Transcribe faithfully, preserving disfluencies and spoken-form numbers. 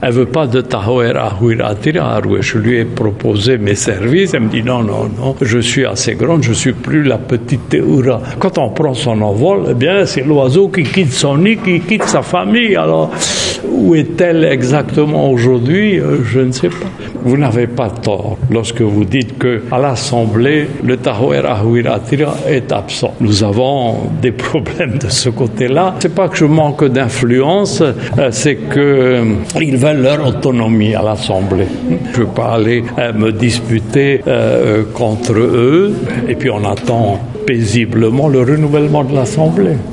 Elle veut pas de Tahoer Ahuir Atiraru. Je lui ai proposé mes services. Elle me dit non, non, non, je suis assez grande, je suis plus la petite Teoura. Quand on prend son envol, eh bien, c'est l'oiseau qui quitte son nid, qui quitte sa famille. Alors, où est-elle exactement aujourd'hui? Je ne sais pas. Vous n'avez pas tort lorsque vous dites que à l'Assemblée, le Tahoer Ahuir Atira est absent. Nous avons des problèmes de ce côté-là. C'est pas que je manque d'influence, c'est que ils veulent leur autonomie à l'Assemblée. Je ne veux pas aller euh, me disputer euh, contre eux, et puis on attend paisiblement le renouvellement de l'Assemblée.